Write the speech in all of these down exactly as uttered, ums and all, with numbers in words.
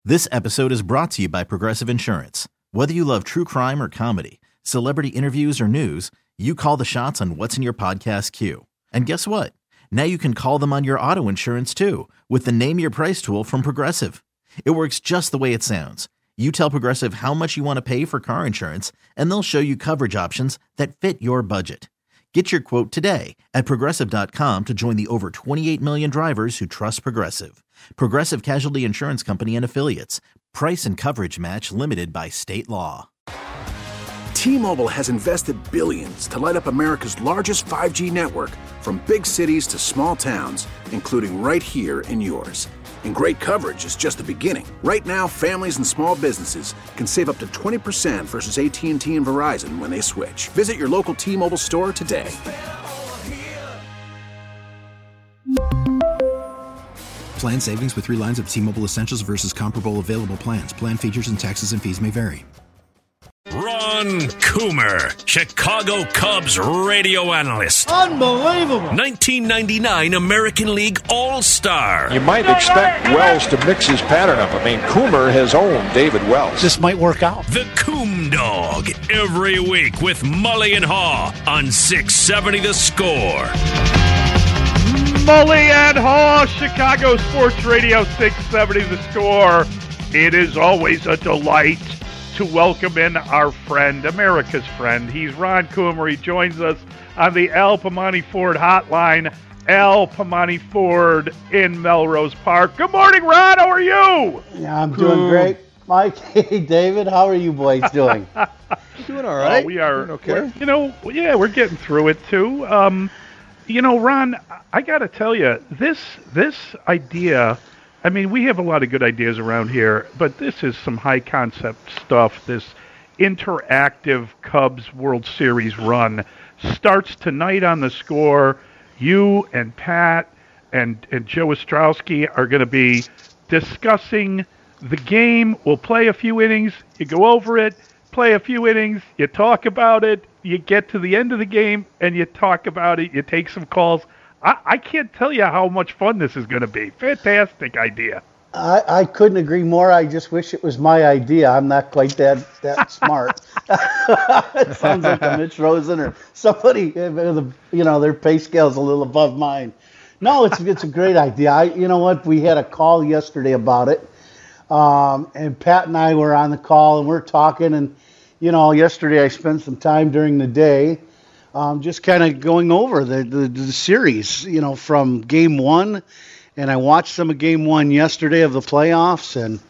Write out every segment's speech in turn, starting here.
This episode is brought to you by Progressive Insurance. Whether you love true crime or comedy, celebrity interviews or news, you call the shots on what's in your podcast queue. And guess what? Now you can call them on your auto insurance too with the Name Your Price tool from Progressive. It works just the way it sounds. You tell Progressive how much you want to pay for car insurance, and they'll show you coverage options that fit your budget. Get your quote today at Progressive dot com to join the over twenty-eight million drivers who trust Progressive. Progressive Casualty Insurance Company and Affiliates. Price and coverage match limited by state law. T-Mobile has invested billions to light up America's largest five G network, from big cities to small towns, including right here in yours. And great coverage is just the beginning. Right now, families and small businesses can save up to twenty percent versus A T and T and Verizon when they switch. Visit your local T-Mobile store today. Plan savings with three lines of T-Mobile Essentials versus comparable available plans. Plan features and taxes and fees may vary. Ron Coomer, Chicago Cubs radio analyst. Unbelievable. nineteen ninety-nine American League All-Star. You might expect Wells to mix his pattern up. I mean, Coomer has owned David Wells. This might work out. The Coom Dog, every week with Mully and Haw on six seventy The Score. Mully and Haw, Chicago Sports Radio six seventy The Score. It is always a delight to welcome in our friend, America's friend. He's Ron Coomer. He joins us on the Al Piemonte Ford hotline. Al Piemonte Ford in Melrose Park. Good morning, Ron. How are you? Yeah, I'm doing Ooh. great. Mike, hey, David, how are you boys doing? Doing all right. Oh, we are, doing okay. You know, yeah, we're getting through it, too. Um, you know, Ron, I got to tell you, this this idea... I mean, we have a lot of good ideas around here, but this is some high-concept stuff. This interactive Cubs World Series run starts tonight on The Score. You and Pat and, and Joe Ostrowski are going to be discussing the game. We'll play a few innings. You go over it, play a few innings. You talk about it. You get to the end of the game, and you talk about it. You take some calls. I, I can't tell you how much fun this is going to be. Fantastic idea. I, I couldn't agree more. I just wish it was my idea. I'm not quite that that smart. It sounds like a Mitch Rosen or somebody, you know, their pay scale's a little above mine. No, it's it's a great idea. I, you know what? We had a call yesterday about it, um, and Pat and I were on the call, and we're talking. And you know, yesterday I spent some time during the day. Um, just kind of going over the, the, the series, you know, from game one, and I watched some of game one yesterday of the playoffs, and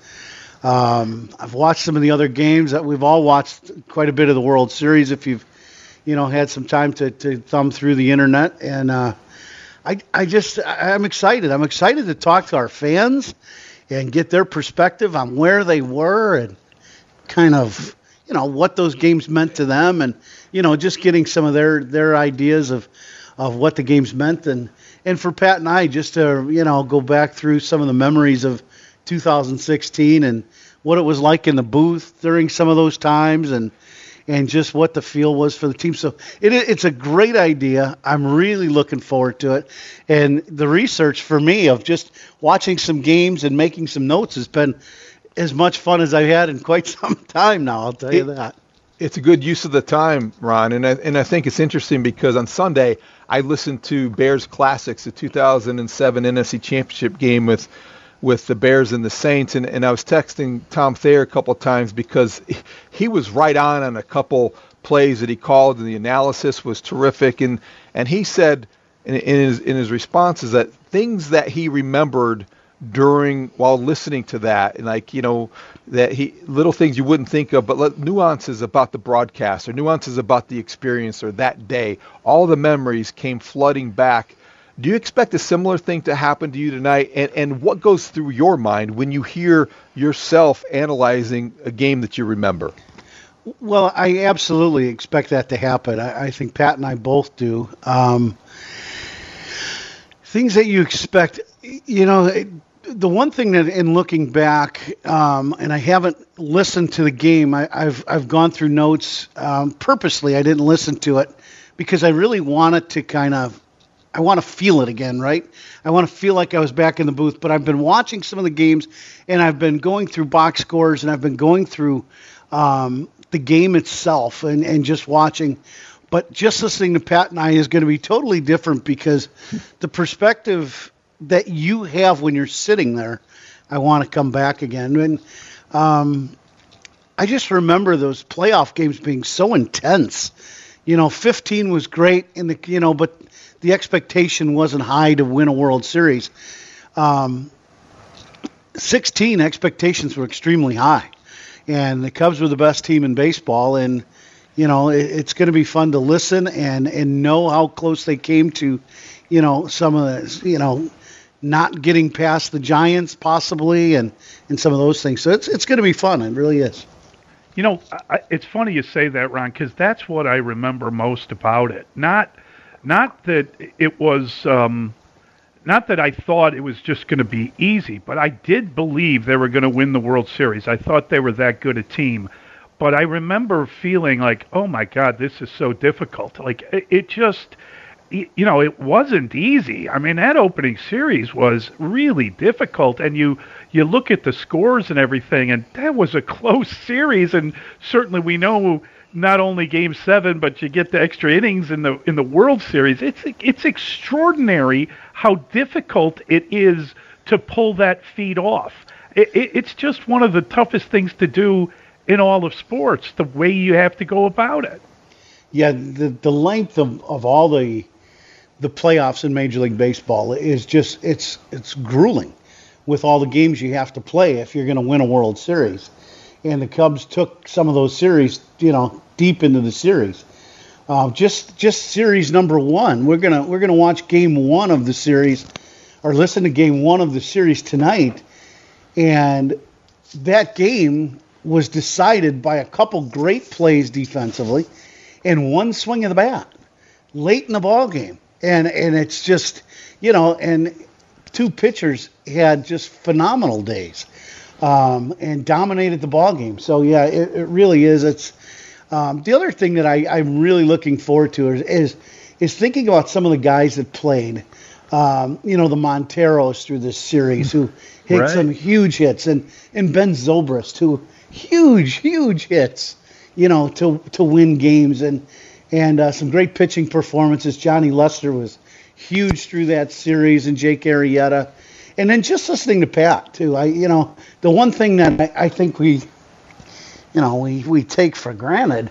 um, I've watched some of the other games that we've all watched quite a bit of the World Series if you've, you know, had some time to, to thumb through the internet, and uh, I I just I'm excited. I'm excited to talk to our fans and get their perspective on where they were and kind of, you know, what those games meant to them, and you know, just getting some of their, their ideas of, of what the games meant, and, and for Pat and I just to, you know, go back through some of the memories of two thousand sixteen and what it was like in the booth during some of those times, and and just what the feel was for the team. So it it's a great idea. I'm really looking forward to it, and the research for me of just watching some games and making some notes has been as much fun as I've had in quite some time now. I'll tell you it, that. It's a good use of the time, Ron, and I, and I think it's interesting because on Sunday I listened to Bears Classics, the two thousand seven N F C Championship game with with the Bears and the Saints, and, and I was texting Tom Thayer a couple of times because he was right on on a couple plays that he called, and the analysis was terrific, and and he said in, in his in his responses that things that he remembered during while listening to that, and like, you know, that he little things you wouldn't think of, but let, nuances about the broadcast or nuances about the experience or that day, all the memories came flooding back. Do you expect a similar thing to happen to you tonight? And and what goes through your mind when you hear yourself analyzing a game that you remember? Well, I absolutely expect that to happen. I, I think Pat and I both do. Um, things that you expect, you know, the one thing that in looking back, um, and I haven't listened to the game, I, I've I've gone through notes um, purposely. I didn't listen to it because I really wanted to kind of, I want to feel it again, right? I want to feel like I was back in the booth. But I've been watching some of the games, and I've been going through box scores, and I've been going through um, the game itself and, and just watching. But just listening to Pat and I is going to be totally different because the perspective that you have when you're sitting there, I want to come back again. And um, I just remember those playoff games being so intense. You know, fifteen was great, in the you know, but the expectation wasn't high to win a World Series. Um, sixteen expectations were extremely high, and the Cubs were the best team in baseball. And you know, it, it's going to be fun to listen and and know how close they came to, you know, some of the, you know, not getting past the Giants possibly, and and some of those things. So it's it's going to be fun. It really is. You know, I, it's funny you say that, Ron, because that's what I remember most about it. Not, not that it was, um, not that I thought it was just going to be easy, but I did believe they were going to win the World Series. I thought they were that good a team. But I remember feeling like, oh my God, this is so difficult. Like it, it just, you know, it wasn't easy. I mean, that opening series was really difficult, and you you look at the scores and everything, and that was a close series. And certainly we know not only Game Seven, but you get the extra innings in the in the World Series. It's it's extraordinary how difficult it is to pull that feat off. It, it, it's just one of the toughest things to do in all of sports. The way you have to go about it. Yeah, the the length of, of all the the playoffs in Major League Baseball is just it's it's grueling with all the games you have to play if you're going to win a World Series. And the Cubs took some of those series, you know, deep into the series. Uh, just just series number one, we're gonna we're gonna watch Game One of the series, or listen to Game One of the series tonight, and that game was decided by a couple great plays defensively and one swing of the bat late in the ball game. And and it's just, you know, and two pitchers had just phenomenal days um, and dominated the ball game. So, yeah, it, it really is. It's um, the other thing that I, I'm really looking forward to is, is is thinking about some of the guys that played, um, you know, the Monteros through this series who hit right. some huge hits, and, and Ben Zobrist, who huge, huge hits, you know, to to win games, and and uh, some great pitching performances. Johnny Lester was huge through that series, and Jake Arrieta, and then just listening to Pat too. I, you know, the one thing that I, I think we, you know, we, we take for granted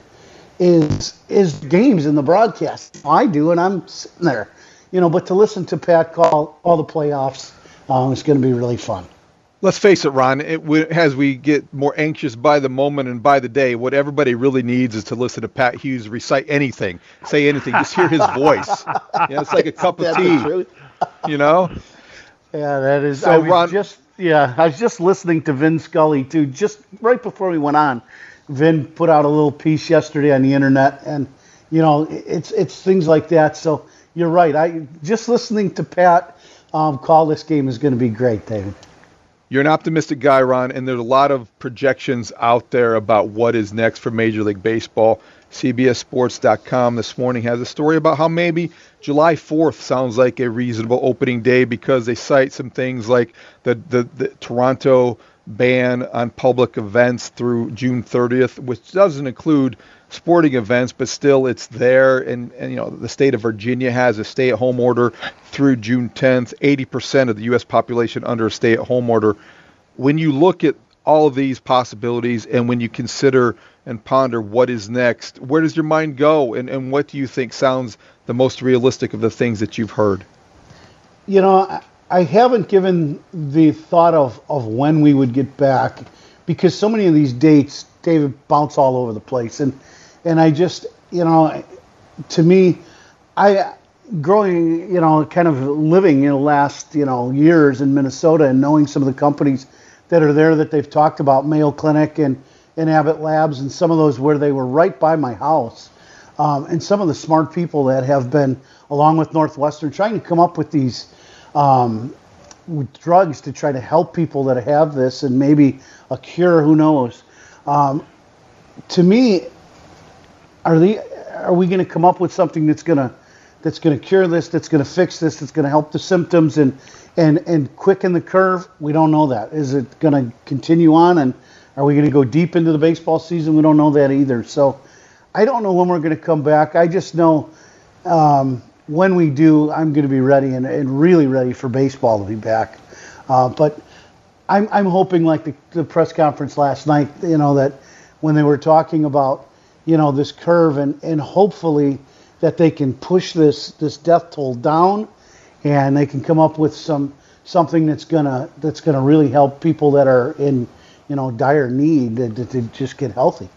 is is games in the broadcast. I do, and I'm sitting there, you know. But to listen to Pat call all the playoffs, um, it's going to be really fun. Let's face it, Ron, it, as we get more anxious by the moment and by the day, what everybody really needs is to listen to Pat Hughes recite anything, say anything, just hear his voice. You know, it's like a cup of tea, you know? Yeah, that is. So, I was Ron, just, yeah, I was just listening to Vin Scully, too, just right before we went on. Vin put out a little piece yesterday on the internet, and, you know, it's it's things like that. So you're right. I just listening to Pat um, call this game is going to be great, David. You're an optimistic guy, Ron, and there's a lot of projections out there about what is next for Major League Baseball. C B S Sports dot com this morning has a story about how maybe July fourth sounds like a reasonable opening day because they cite some things like the, the, the Toronto ban on public events through June thirtieth, which doesn't include sporting events, but still it's there. And, and, you know, the state of Virginia has a stay-at-home order through June tenth, eighty percent of the U S population under a stay-at-home order. When you look at all of these possibilities and when you consider and ponder what is next, where does your mind go, and, and what do you think sounds the most realistic of the things that you've heard? You know, I haven't given the thought of, of when we would get back because so many of these dates, David, bounce all over the place. And and I just, you know, to me, I growing, you know, kind of living in the last, you know, years in Minnesota and knowing some of the companies that are there that they've talked about, Mayo Clinic and, and Abbott Labs, and some of those where they were right by my house. Um, and some of the smart people that have been, along with Northwestern, trying to come up with these um, with drugs to try to help people that have this and maybe a cure, who knows. Um, to me, are the are we going to come up with something that's going to that's going to cure this, that's going to fix this, that's going to help the symptoms and and and quicken the curve. We don't know that. Is it going to continue on, and are we going to go deep into the baseball season? We don't know that either. So I don't know when we're going to come back. I just know um, when we do, I'm going to be ready and, and really ready for baseball to be back. Uh, but I'm I'm hoping, like the, the press conference last night, you know, that when they were talking about, you know, this curve and, and hopefully that they can push this this death toll down, and they can come up with some something that's gonna that's gonna really help people that are in, you know, dire need to, to, to just get healthy.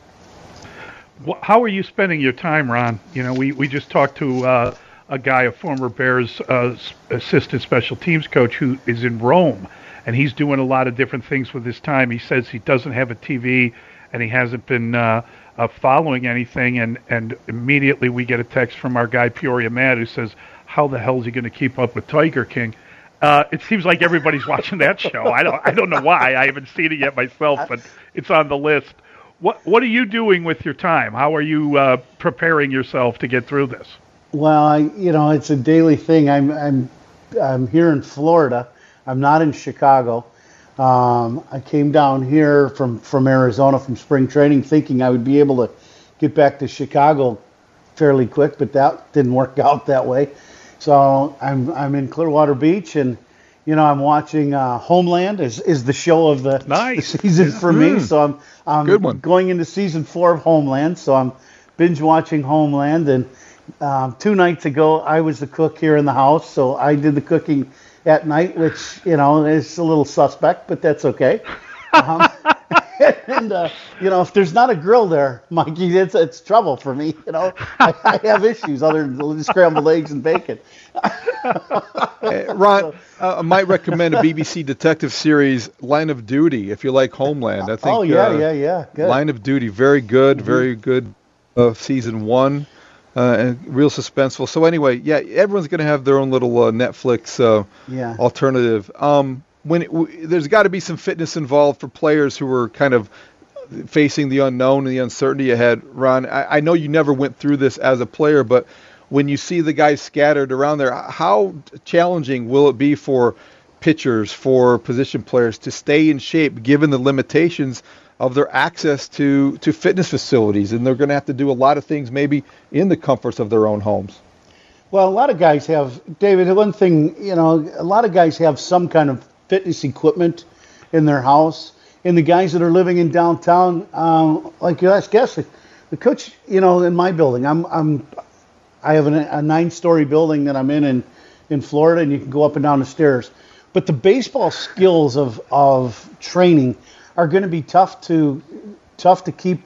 Well, how are you spending your time, Ron? You know, we, we just talked to uh, a guy, a former Bears uh, assistant special teams coach who is in Rome, and he's doing a lot of different things with his time. He says he doesn't have a T V, and he hasn't been uh, uh, following anything, and, and immediately we get a text from our guy Peoria Matt who says, how the hell is he going to keep up with Tiger King? Uh, it seems like everybody's watching that show. I don't I don't know why. I haven't seen it yet myself, but it's on the list. What what are you doing with your time? How are you uh, preparing yourself to get through this? Well, I, you know, it's a daily thing. I'm I'm I'm here in Florida. I'm not in Chicago. Um, I came down here from, from Arizona from spring training thinking I would be able to get back to Chicago fairly quick, but that didn't work out that way. So I'm I'm in Clearwater Beach, and you know I'm watching uh, Homeland is is the show of the, nice. the season yeah. for me. Mm. So I'm I'm Good one. going into season four of Homeland. So I'm binge watching Homeland, and um, two nights ago I was the cook here in the house, so I did the cooking at night, which, you know, is a little suspect, but that's okay. Um, and, uh, you know, if there's not a grill there, Mikey, it's, it's trouble for me. You know, I, I have issues other than scrambled eggs and bacon. Hey, Ron, uh, I might recommend a B B C detective series, Line of Duty, if you like Homeland. I think. Oh, yeah, uh, yeah, yeah. Good. Line of Duty, very good, Mm-hmm. very good uh, season one. Uh, and real suspenseful. So anyway, yeah, everyone's going to have their own little uh, Netflix uh, yeah. alternative. Um, when it, w- there's got to be some fitness involved for players who are kind of facing the unknown and the uncertainty ahead. Ron, I, I know you never went through this as a player, but when you see the guys scattered around there, how challenging will it be for pitchers, for position players to stay in shape given the limitations of their access to, to fitness facilities, and they're going to have to do a lot of things maybe in the comforts of their own homes? Well, a lot of guys have, David, one thing, you know, a lot of guys have some kind of fitness equipment in their house. And the guys that are living in downtown, um, like your last guest, the coach, you know, in my building, I'm, I'm, I have an, a nine-story building that I'm in, in in Florida, and you can go up and down the stairs. But the baseball skills of of training are going to be tough to tough to keep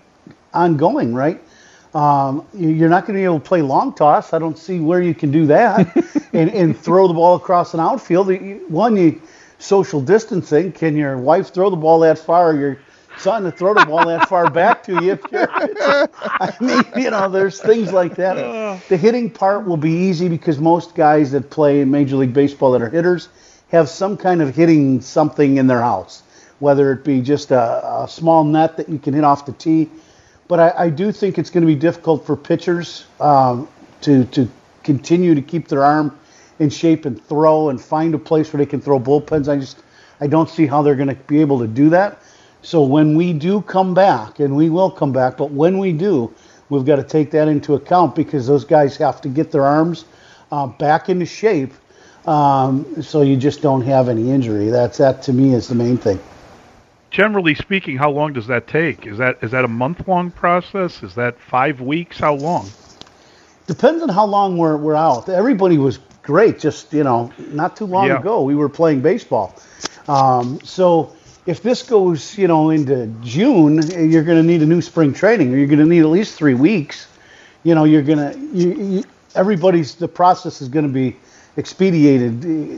on going, right? Um, you're not going to be able to play long toss. I don't see where you can do that and, and throw the ball across an outfield. One, you social distancing. Can your wife throw the ball that far, or your son to throw the ball that far back to you? If you're, I mean, you know, there's things like that. The hitting part will be easy because most guys that play in Major League Baseball that are hitters have some kind of hitting something in their house, whether it be just a, a small net that you can hit off the tee. But I, I do think it's going to be difficult for pitchers um, to to continue to keep their arm in shape and throw and find a place where they can throw bullpens. I just I don't see how they're going to be able to do that. So when we do come back, and we will come back, but when we do, we've got to take that into account because those guys have to get their arms uh, back into shape, um, so you just don't have any injury. That's that to me is the main thing. Generally speaking, how long does that take? Is that is that a month-long process? Is that five weeks? How long? Depends on how long we're we're out. Everybody was great, just, you know, not too long yeah. ago we were playing baseball. Um, so if this goes, you know, into June, you're going to need a new spring training, or you're going to need at least three weeks. You know, you're going to you, you, everybody's the process is going to be expedited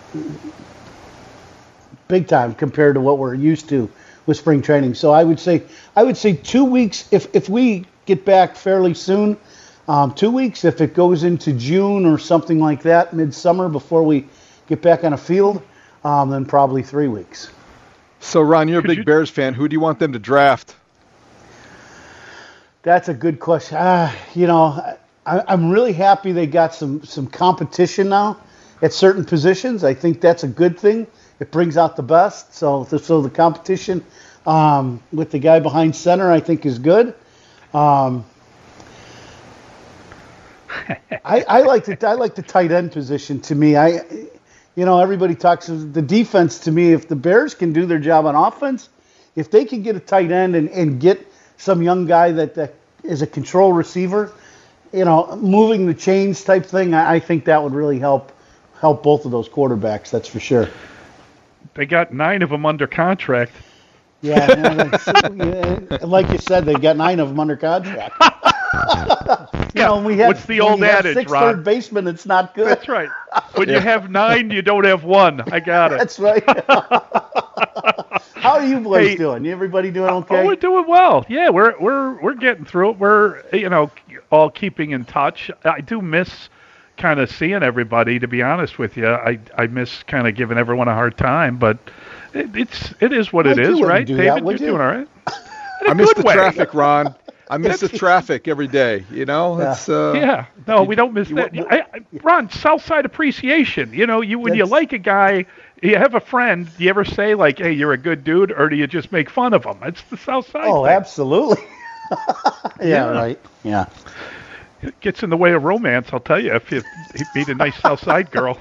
big time compared to what we're used to with spring training. So I would say I would say two weeks if if we get back fairly soon. Um, two weeks. If it goes into June or something like that, midsummer, before we get back on a field, um, then probably three weeks. So, Ron, you're a Could big you... Bears fan. Who do you want them to draft? That's a good question. Uh, you know, I, I'm really happy they got some, some competition now at certain positions. I think that's a good thing. It brings out the best. So, so the competition um, with the guy behind center, I think, is good. Um, I, I like the I like the tight end position. To me, I, you know, everybody talks the defense. To me, if the Bears can do their job on offense, if they can get a tight end and, and get some young guy that, that is a control receiver, you know, moving the chains type thing, I, I think that would really help help both of those quarterbacks. That's for sure. They got nine of them under contract. Yeah, yeah, like you said, they've got nine of them under contract. You know, we have, what's the old adage, six Ron? Third baseman, it's not good. That's right. When you have nine, you don't have one. I got it. That's right. How are you boys Hey, doing? Everybody doing okay? Oh, we're doing well. Yeah, we're we're we're getting through it. We're you know all keeping in touch. I do miss kind of seeing everybody. To be honest with you, I I miss kind of giving everyone a hard time, but it, it's it is what Well, it you is, wouldn't right? do David, that, would you're you? doing all right. In a I miss good the way. traffic, Ron. I miss the traffic every day. You know, Yeah. it's uh, Yeah, no, we don't miss you that. want- I, I, Ron, Southside appreciation. You know, you when you That's- like a guy, you have a friend. Do you ever say like, "Hey, you're a good dude," or do you just make fun of him? It's the Southside. Oh, thing. absolutely. yeah, Yeah. right. Yeah. It gets in the way of romance. I'll tell you if you meet a nice Southside girl.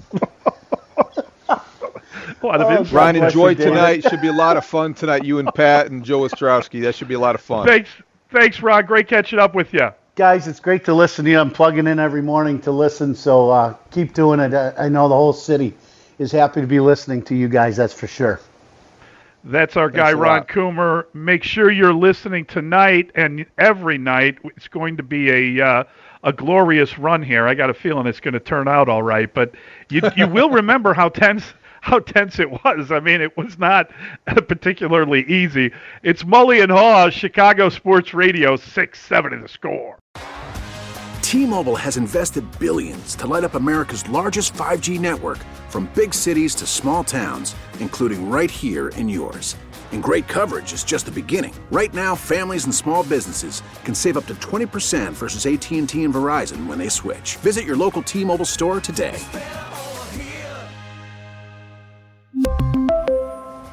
A lot of Oh, insight. Ron, bless enjoy you, David. tonight. Should be a lot of fun tonight. You and Pat and Joe Ostrowski. That should be a lot of fun. Thanks, thanks, Ron. Great catching up with you. Guys, it's great to listen to you. I'm plugging in every morning to listen, so uh, keep doing it. I, I know the whole city is happy to be listening to you guys, that's for sure. That's our guy, Thanks a Ron lot. Coomer. Make sure you're listening tonight and every night. It's going to be a uh, a glorious run here. I got a feeling it's going to turn out all right. But you you will remember how tense how tense it was. I mean, it was not particularly easy. It's Mully and Haw, Chicago Sports Radio, six seventy The Score. T-Mobile has invested billions to light up America's largest five G network, from big cities to small towns, including right here in yours. And great coverage is just the beginning. Right now, families and small businesses can save up to twenty percent versus A T and T and Verizon when they switch. Visit your local T-Mobile store today.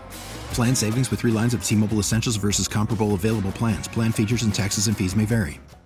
Plan savings with three lines of T-Mobile Essentials versus comparable available plans. Plan features and taxes and fees may vary.